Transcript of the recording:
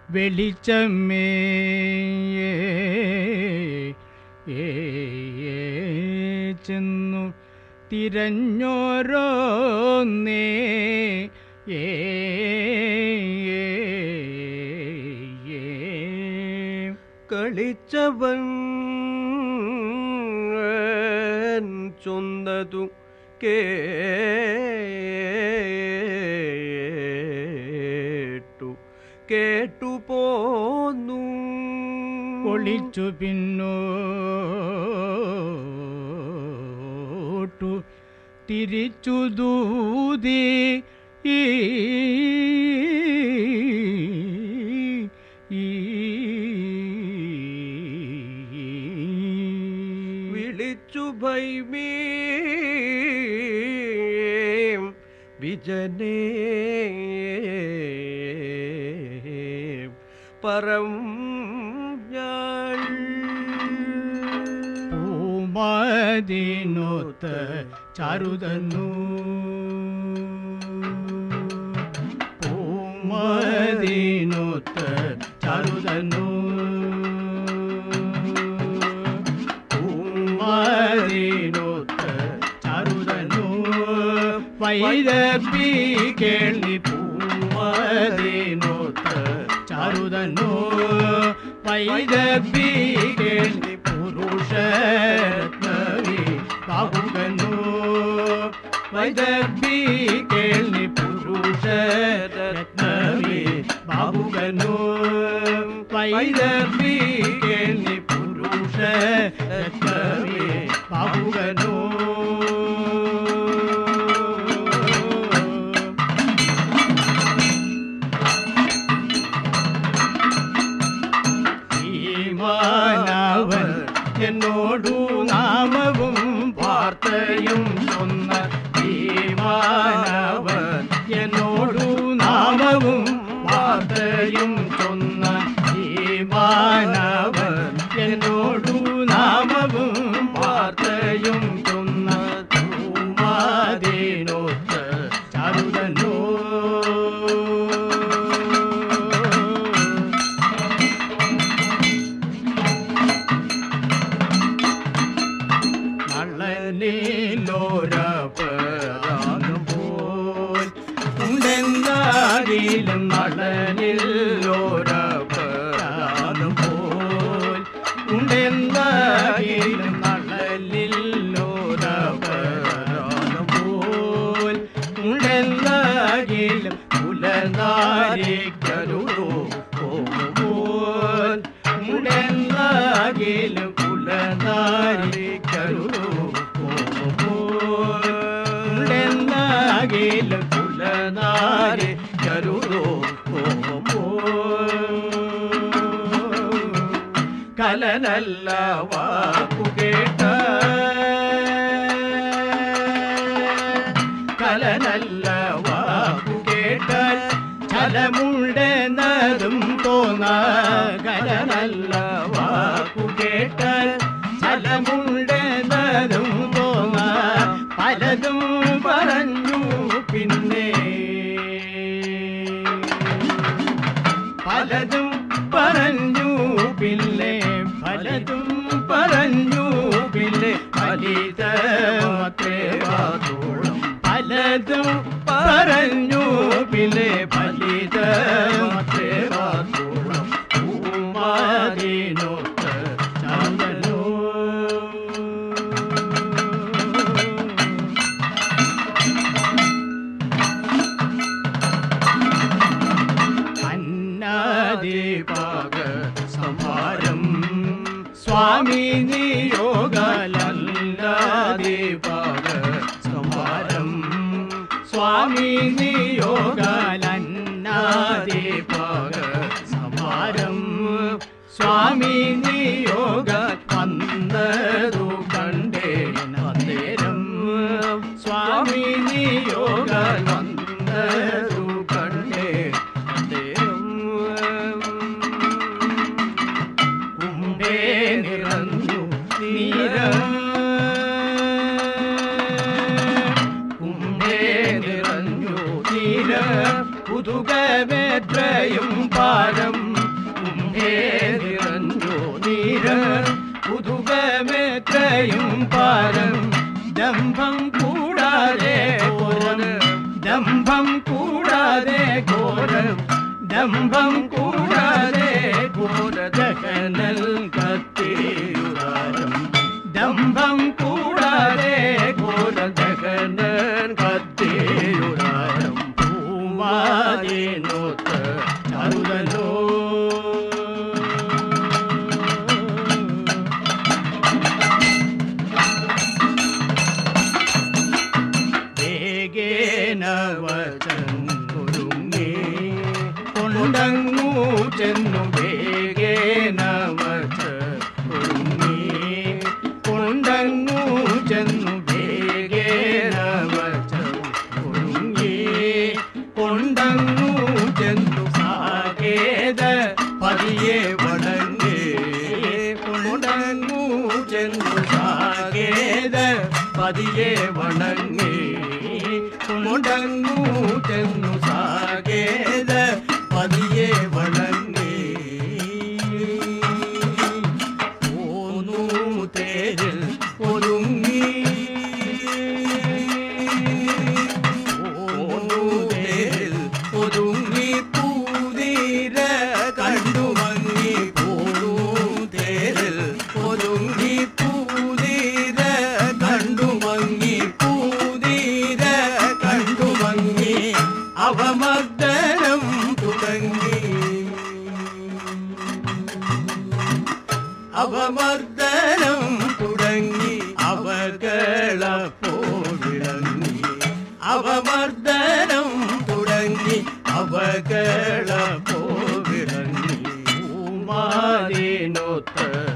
വെളിച്ചമേ ചെന്നു തിരഞ്ഞോരോന്നേ കളിച്ചവൻ ചൊന്നതു കേട്ടു പോന്നു ഒളിച്ചു പിന്നോട്ടു തിരിച്ചു ദൂതി വിളിച്ചു ഭൈമീ വിജനേ പരം പൂമദിനൊത്ത ചാരുതന്നു പൂമദിനൊത്ത ചാരുതന്നു പൂമദിനൊത്ത ചാരുതന്നു വൈരപ്പി കേൾവി പൂമദിനൊത്ത ചാരുതന്നു വൈരപ്പി കേൾവി പുരുഷരത്നവി ബാഹുകന്നു വൈദർഭി കേൾവി പുരുഷരത്നവി ബാഹുകന്നു വൈദർഭി കേൾവി പുരുഷരത്നവി ബാഹുകന്നു എന്നോടു നാമവും വാർത്തയും ചൊന്ന ദീവാനവൻ എന്നോടു നാമവും വാർത്തയും ചൊന്ന ദീവാനവൻ എന്നോടു നാമവും വാർത്തയും ചൊന്ന ധൂമാതീനോത്ത് ചാരുതനോ നളനിലോരപരാഗം പോൽ ഉണ്ടെന്നാകിലും നളനിലോരപരാഗം പോൽ ഉണ്ടെന്നാകിലും നളനിലോരപരാഗം പോൽ ഉണ്ടെന്നാകിലും കുലനാരിക്കരുളോ പോൽ ഉണ്ടെന്നാകിലും കുലനാരിക്കരുളോ ഉണ്ടെന്നാകിലും കുലനാരി കരുളോ കലനല്ല വാക്കുകേട്ട കലനല്ല വാക്കുകേട്ടാൽ ചലമുണ്ടെന്നതും തോന്ന കലനല്ല വാക്കുകേട്ടാൽ ചലമുണ്ടെന്നതും തോന്ന പലതും പറഞ്ഞു പിന്നെ പലതും പറഞ്ഞു പിന്നെ പലതും പറഞ്ഞു പിന്നെ ഫലിതമത്രേ വാതോളം പലതും പറഞ്ഞു പിന്നെ ഫലിതമത്രേ വാതോളം പൂമാതീനോത്ത് ചാന്തനോ ദീപാക സംഹാരം സ്വാമി നിയോഗാലീപാക സംഹാരം സ്വാമി നിയോഗാലീപാക സംഹാരം സ്വാമി നിയോഗ വന്നതു കണ്ടേ നേരം സ്വാമി നിയോഗ വന്നതു കണ്ടേ നിറഞ്ഞു നീര കുംഭേ നിറഞ്ഞു നീര പുതുകമെത്രയും പാരം നിറഞ്ഞു നീര പുതുകമെത്രയും പാരം ദമ്പം കൂടാതെ ഘോരം ദമ്പം കൂടാതെ ഘോരം ദമ്പം കൂടാതെ ഘോരദഹനൽ കത്തിയുദാരം ദമ്പം കൂടാതെ ഘോരദഹനൽ കത്തിയുദാരം പൂമാതിനൊത്ത് ചരുതലോ വചനൊരുങ്ങി കൊണ്ടങ്ങു ചെന്നു വേഗേന വചനൊരുങ്ങി കൊണ്ടങ്ങു ചെന്നു വേഗേന വചനൊരുങ്ങി കൊണ്ടങ്ങു ചെന്നു സാകേത പതിയെ വടങ്ങി കൊണ്ടങ്ങു ചെന്നു സാകേത പതിയെ വണങ്ങി കൊണ്ടങ്ങു ചെന്നു സാകേത പതിയെ വണങ്ങി പോന്നു തേരിൽ ഒതുങ്ങി പോന്നു തേരിൽ ഒതുങ്ങി പൂതീര കണ്ടുമങ്ങി പോന്നു തേരിൽ ഒതുങ്ങി പൂതീര കണ്ടുമങ്ങി പൂതീര കണ്ടുമങ്ങി അവമർദ്ദനം തുടങ്ങി അവമർദ്ദനം തുടങ്ങി അവകളപ്പോവിളങ്ങി അവമർദ്ദനം തുടങ്ങി അവകളപ്പോവിളങ്ങി പൂമാതിനൊത്ത്